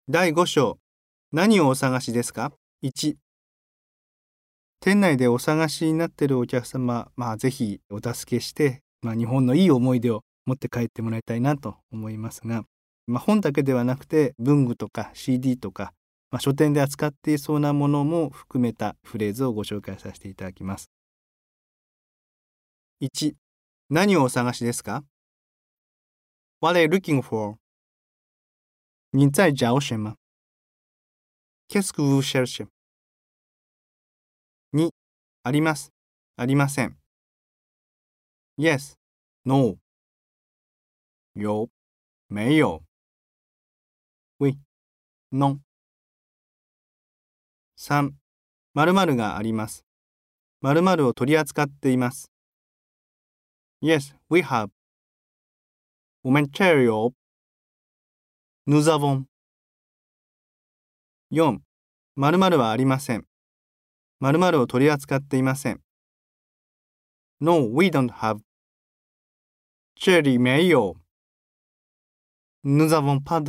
第5章、何をお探しですか？ 1、店内でお探しになっているお客様、ぜひお助けして、日本のいい思い出を持って帰ってもらいたいなと思いますが、本だけではなくて文具とか CD とか、書店で扱っていそうなものも含めたフレーズをご紹介させていただきます。1、何をお探しですか？ What are you looking for? 你在找什么？ Qu'est-ce que vous cherchez? 2、あります、ありません。Yes, no. 有、没有。Oui, non。3、〇〇があります。〇〇を取り扱っています。Yes, we have. 我们这儿有。Nous avons。4、〇〇はありません。〇〇を取り扱っていません。No, we don't have. 这里没有。Nous avons pas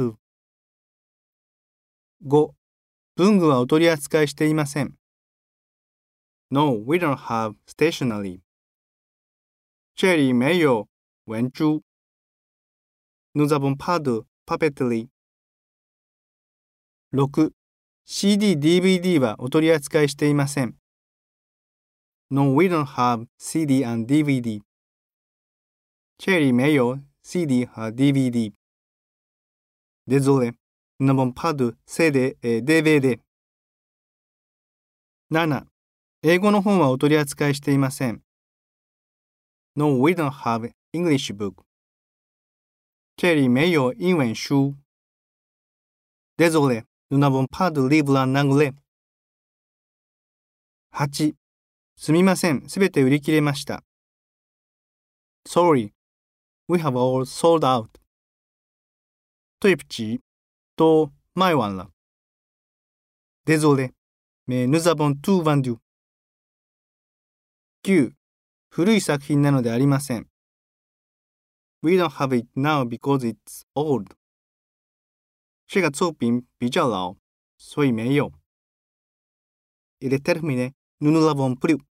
de。5、文具はお取り扱いしていません。No, we don't have stationery. 这里没有文具。Nous avons pas de papeterie. 6、CD、DVD はお取り扱いしていません。No, we don't have CD and DVD. 这里没有 CD 和 DVD. Désolé, nous n'avons pas de CD et DVD. 7、英語の本はお取り扱いしていません。No, we don't have English book. 这里没有英文书。Désolé, nous n'avons pas de livre en anglais. 8、すみません、すべて売り切れました。Sorry, we have all sold out. 对不起、都卖完了。Désolé, mais nous avons tout vendu. 9、古い作品なのでありません。We don't have it now because it's old. 这个作品比较老，所以没有。Il est terminé, nous ne l'avons plus.